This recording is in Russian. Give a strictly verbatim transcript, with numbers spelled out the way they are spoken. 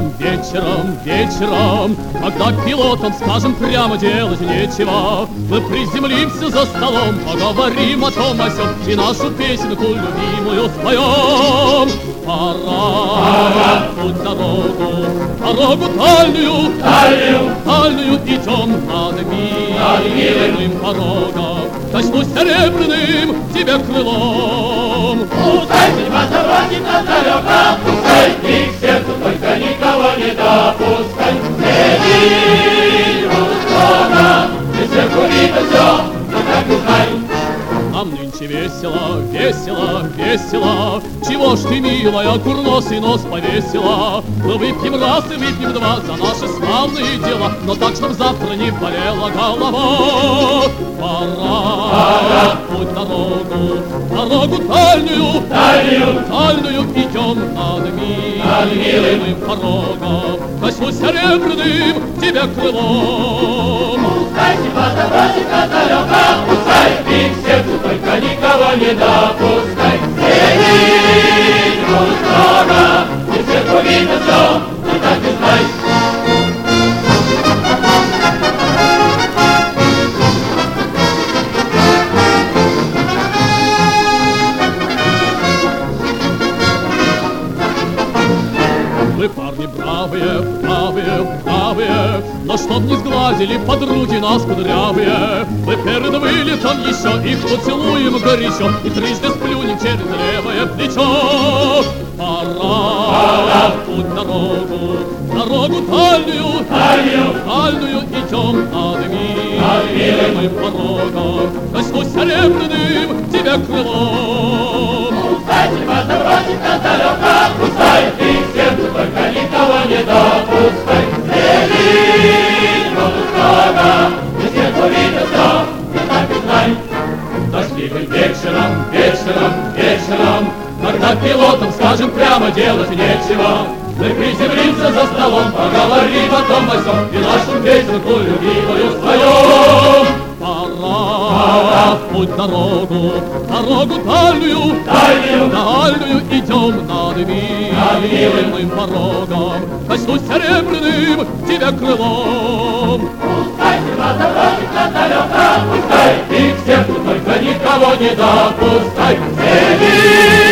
вечером, вечером, вечером, когда пилотам, скажем, прямо делать нечего, мы приземлимся за столом, поговорим о том о сём и нашу песенку любимую споем. Пора в путь дорогу, дорогу дальнюю, дальнюю, дальнюю идем над милым порогом. Коснусь серебряным тебе крылом. Пускай судьба забросит нас далеко, пускай и к сердцу только никого не допускай. Следи, строго, и сверху видно все, ты так и знай. Нам нынче весело, весело, весело. Чего ж ты, милая, курносый нос повесила? Мы выпьем раз и выпьем два за наши славные дела, но так, чтоб завтра не болела голова. Пора в путь дорогу, дорогу дальнюю, Дальнюю, дальнюю идем над милым порогом. Коснусь серебряным тебе крылом. пускай судьба забросит нас далеко, пускай и к сердцу только никого не допускай. Следи, строго, и сверху видно все, ты так и знай. Вы, парни, бравые, бравые, бравые, но чтоб не сгладили подруги нас кудрявые, мы перед вылетом еще их поцелуем горячо и трижды сплюнем через левое плечо. Пора в путь дорогу, дорогу дальнюю, Дальнюю, дальнюю идем над милым порогом. Коснусь серебряным тебе крылом. пускай судьба забросит нас далеко, пускай и к сердцу только никого не допускай. Следи, строго, и сверху видно все, ты так и знай. Дождливым вечером, вечером, вечером, когда пилотам, скажем, прямо делать нечего, мы приземлимся за столом, поговорим о том о сём и нашу песенку любимую споем. Пора в путь дорогу, дорогу дальнюю, Дальнюю, дальнюю идем над милым порогом. Коснусь серебряным тебе крылом. пускай судьба забросит нас далеко, пускай и к сердцу только никого не допускай. Следи,